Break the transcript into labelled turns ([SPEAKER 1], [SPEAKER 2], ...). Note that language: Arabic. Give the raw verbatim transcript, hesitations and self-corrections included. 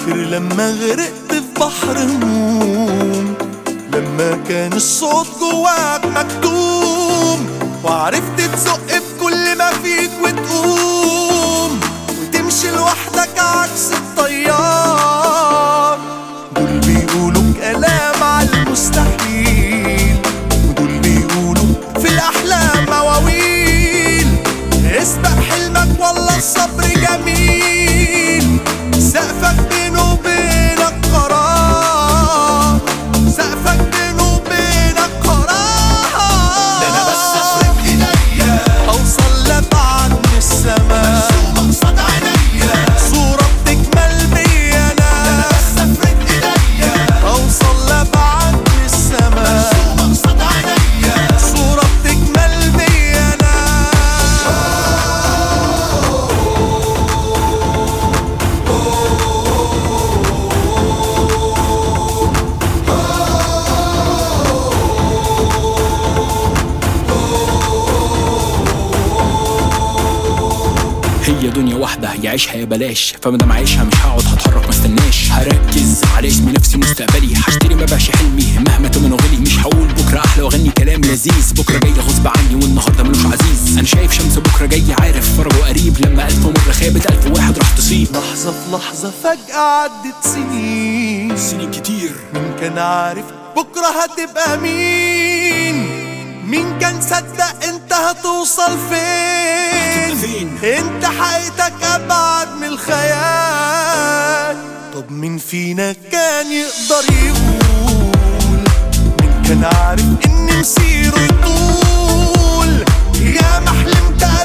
[SPEAKER 1] فاكر لما غرقت في بحر هموم، لما كان الصوت جواك مكتوم، وعرفت تزق في كل ما فيك وتقوم، وتمشي لوحدك عكس الطيار. دول بيقولوا كلام على المستحيل، ودول بيقولوا في الأحلام مواويل. اسبق حلمك والله الصبر جميل، سقفك بينه وبينك قرار، سقفك بينه وبينك قرار.
[SPEAKER 2] ده انا بس افرد ايديا
[SPEAKER 1] اوصل لبعد من السما،
[SPEAKER 2] مرسومة قصاد عينيا
[SPEAKER 1] صورة بتكمل بيا
[SPEAKER 2] ده انا
[SPEAKER 1] انا.
[SPEAKER 2] بس افرد ايديا
[SPEAKER 1] اوصل لبعد من السما،
[SPEAKER 2] مرسومة قصاد عينيا
[SPEAKER 1] صورة بتكمل بيا انا.
[SPEAKER 3] هي دنيا واحدة يعيشها يا بلاش، فمادام عايشها مش هقعد هتحرك مستناش. هركز على اسمي نفسي مستقبلي، هشتري ما بقاش حلمي مهما تمنه غلي. مش هقول بكرة احلى واغني كلام لذيذ، بكرة جاي غصب عني والنهارده ملوش عزيز. انا شايف شمس بكرة جاي عارف فرجه قريب، لما الف مرة خابت الف واحد راح تصيب.
[SPEAKER 1] لحظة في لحظة فجأة عدت سنين،
[SPEAKER 3] سنين كتير
[SPEAKER 1] مين كان عارف بكرة هتبقى مين؟ مين كان صدق انت هتوصل فين؟
[SPEAKER 3] فين؟
[SPEAKER 1] انت حقيقتك ابعد من الخيال. طب مين فينا كان يقدر يقول؟ مين كان عارف ان مسيره يطول؟ يا ما حلمت